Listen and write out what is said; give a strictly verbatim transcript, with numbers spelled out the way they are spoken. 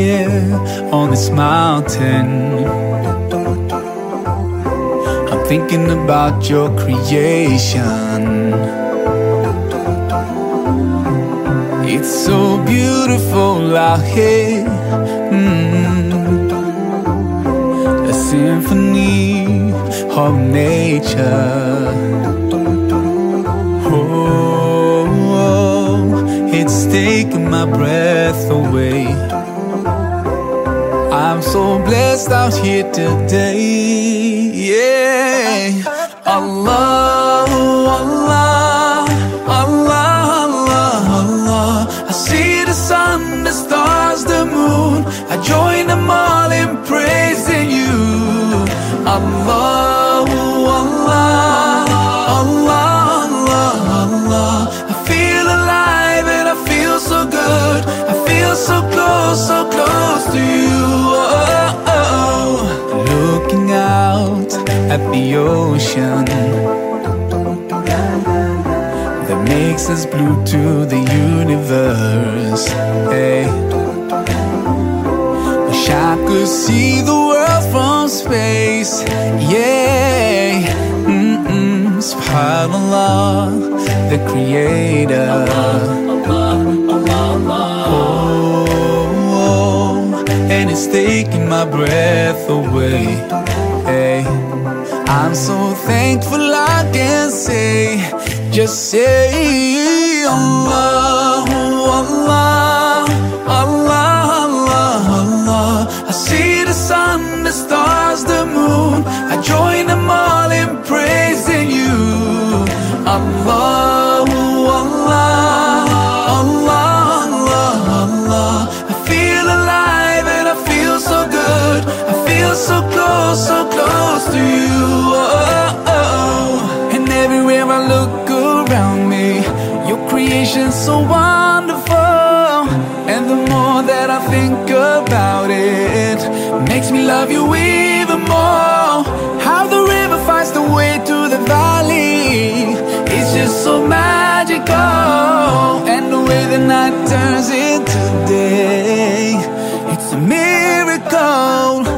here on this mountain, I'm thinking about your creation. It's so beautiful out here, mm-hmm. A symphony of nature. Oh, it's taking my breath away. I'm so blessed out here today. Yeah, Allah, Allah, Allah, Allah, Allah. I see the sun, the stars, the moon. I join them all in praising you. Allah, Allah, Allah, Allah, Allah. I feel alive and I feel so good. I feel so close, so close to you. Oh, oh. Looking out at the ocean that makes us blue to the universe. Hey, wish I could see the world from space. Yeah, mm-mm. Subhanallah, the creator. Oh, and it's taking my breath away. Hey, I'm so thankful I can say, just say Allah, Allah, Allah, Allah, Allah. I see the sun, the stars, the moon. I join them all in praising you. Allah, Allah, Allah, Allah, Allah. I feel alive and I feel so good. I feel so close, so close to you. Oh, oh. And everywhere I look around me, your creation's so wonderful. And the more that I think about it, makes me love you even more. How the river finds the way to the valley, it's just so magical. And the way the night turns into day, it's a miracle.